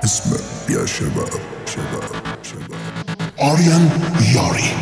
اسمع يا شباب شباب شباب آريان ياري.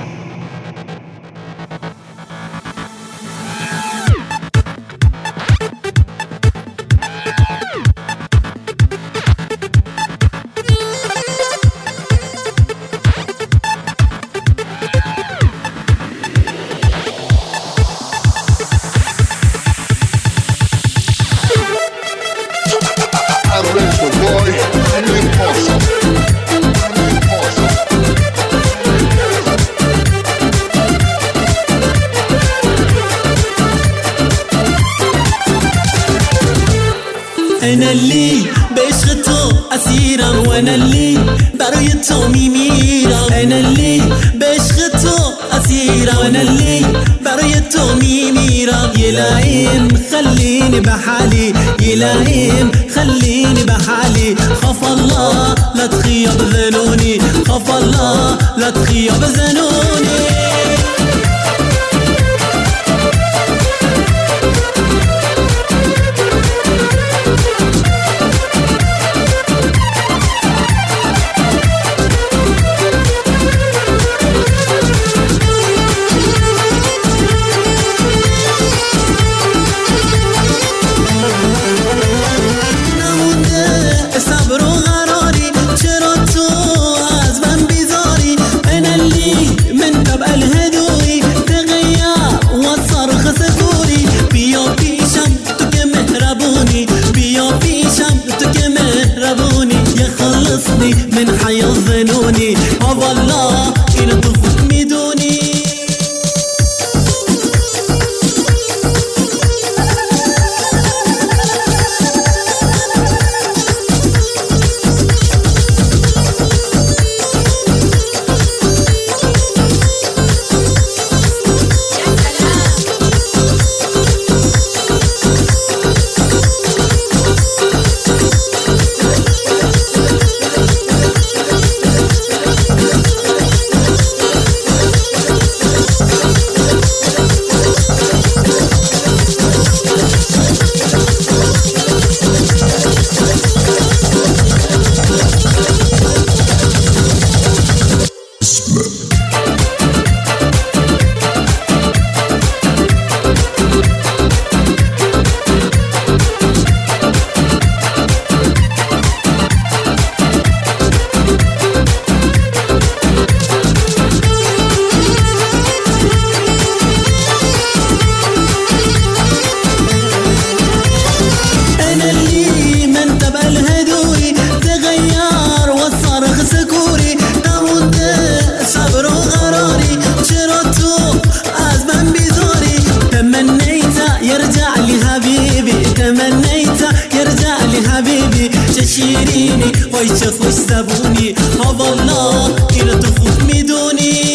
أنا اللي بعشقته أسيرا وأنا اللي برؤيته ميميرا. أنا اللي بعشقته أسيرا وأنا اللي برؤيته ميميرا. يلايم خليني بحالي، يلايم خليني بحالي. خاف الله لا تخيب ذنوني، خاف الله لا تخيب ذنوني. من حياة ظنوني والله إن تفوت ميدوني. تشيريني ويشخ ويسابوني والله إن تفوت ميدوني.